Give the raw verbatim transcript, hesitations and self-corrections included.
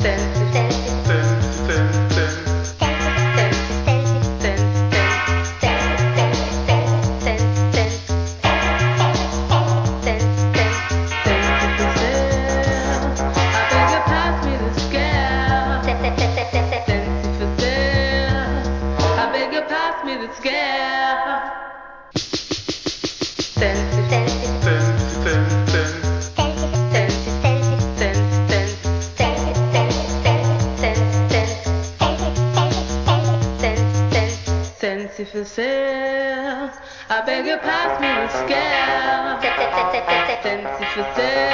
Fancy for sale. I beg you pass me the scale. Fancy for sale.